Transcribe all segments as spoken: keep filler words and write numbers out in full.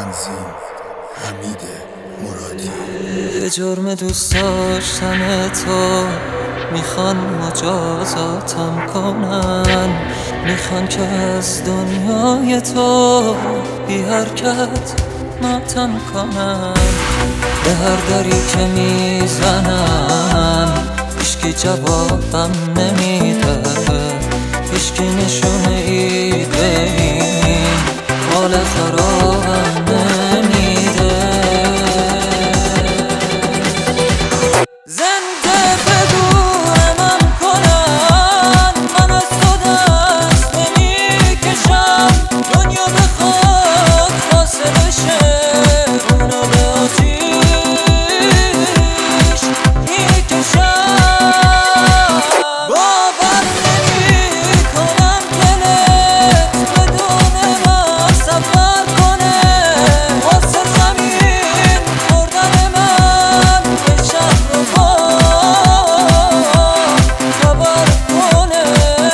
تنظیم حمید مرادی. به جرم دوست داشتن تو میخوان مجازاتم کنن، میخوان که از دنیای تو بی حرکت ماتم کنن. به هر دری که میزنم هیچکی جوابم نمیده، هیچکی نشونه ای به این حال خرابم نمیده. زنده بدونم کنن من از تو دست نمیکشم، دنیا به خاک فاصله شه اونو به آتیش میکشم. باور نمی کنم دلت بدون من سفر کنه، واسه زمین خوردن من به شهر و خبر کنه.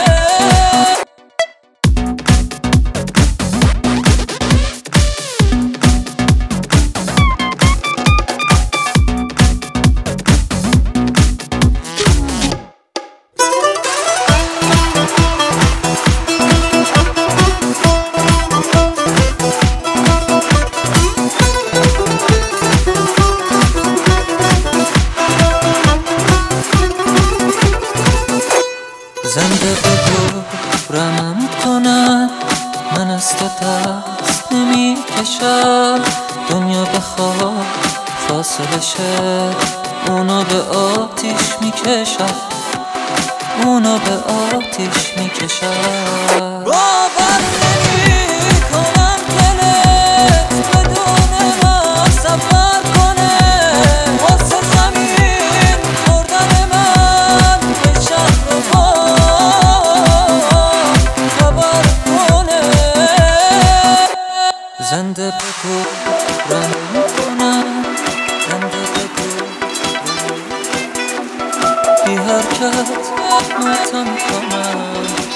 زنده بگورمم کنن من از تو دست نمی کشم، دنیا به خواب فاصله شه اونو به آتیش می کشم، اونو به آتیش می کشم. باور نمی کنم دلت بدون من سفر کنه، واسه زمین خوردن من به شهر و خبر کنه. زنده بگو رنگ کنم، زنده بگو بی حرکت ماتم کنم.